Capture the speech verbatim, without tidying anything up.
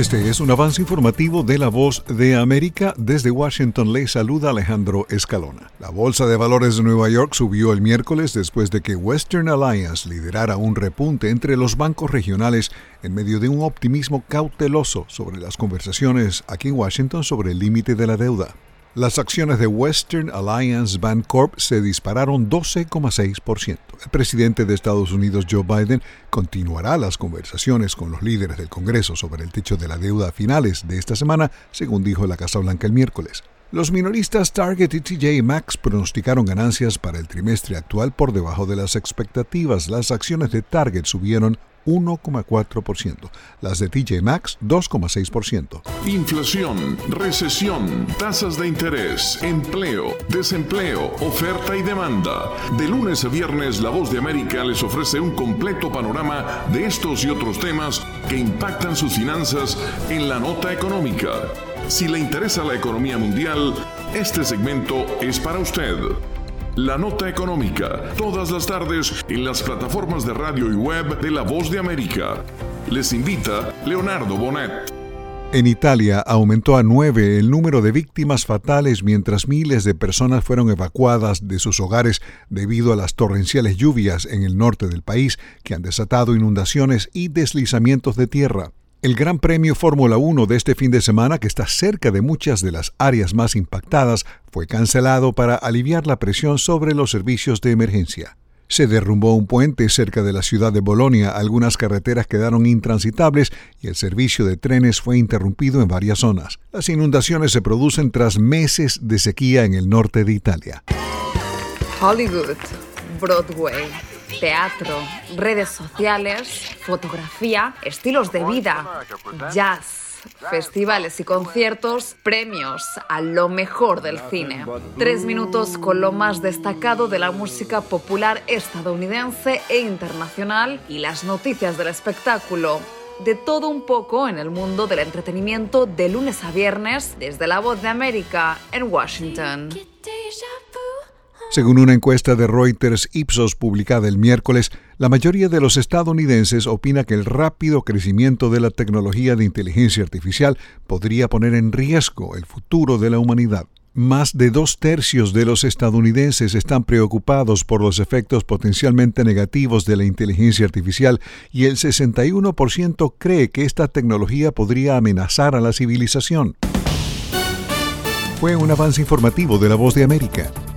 Este es un avance informativo de La Voz de América. Desde Washington le saluda Alejandro Escalona. La Bolsa de Valores de Nueva York subió el miércoles después de que Western Alliance liderara un repunte entre los bancos regionales en medio de un optimismo cauteloso sobre las conversaciones aquí en Washington sobre el límite de la deuda. Las acciones de Western Alliance Bancorp se dispararon doce coma seis por ciento. El presidente de Estados Unidos, Joe Biden, continuará las conversaciones con los líderes del Congreso sobre el techo de la deuda a finales de esta semana, según dijo la Casa Blanca el miércoles. Los minoristas Target y T J Maxx pronosticaron ganancias para el trimestre actual por debajo de las expectativas. Las acciones de Target subieron uno coma cuatro por ciento, las de T J Maxx dos coma seis por ciento. Inflación, recesión, tasas de interés, empleo, desempleo, oferta y demanda. De lunes a viernes, La Voz de América les ofrece un completo panorama de estos y otros temas que impactan sus finanzas en la nota económica. Si le interesa la economía mundial, este segmento es para usted. La Nota Económica, todas las tardes en las plataformas de radio y web de La Voz de América. Les invita Leonardo Bonet. En Italia aumentó a nueve el número de víctimas fatales mientras miles de personas fueron evacuadas de sus hogares debido a las torrenciales lluvias en el norte del país que han desatado inundaciones y deslizamientos de tierra. El Gran Premio Fórmula uno de este fin de semana, que está cerca de muchas de las áreas más impactadas, fue cancelado para aliviar la presión sobre los servicios de emergencia. Se derrumbó un puente cerca de la ciudad de Bolonia, algunas carreteras quedaron intransitables y el servicio de trenes fue interrumpido en varias zonas. Las inundaciones se producen tras meses de sequía en el norte de Italia. Hollywood, Broadway, teatro, redes sociales, fotografía, estilos de vida, jazz, festivales y conciertos, premios a lo mejor del cine. Tres minutos con lo más destacado de la música popular estadounidense e internacional y las noticias del espectáculo. De todo un poco en el mundo del entretenimiento de lunes a viernes desde La Voz de América en Washington. Según una encuesta de Reuters Ipsos publicada el miércoles, la mayoría de los estadounidenses opina que el rápido crecimiento de la tecnología de inteligencia artificial podría poner en riesgo el futuro de la humanidad. Más de dos tercios de los estadounidenses están preocupados por los efectos potencialmente negativos de la inteligencia artificial y el sesenta y uno por ciento cree que esta tecnología podría amenazar a la civilización. Fue un avance informativo de La Voz de América.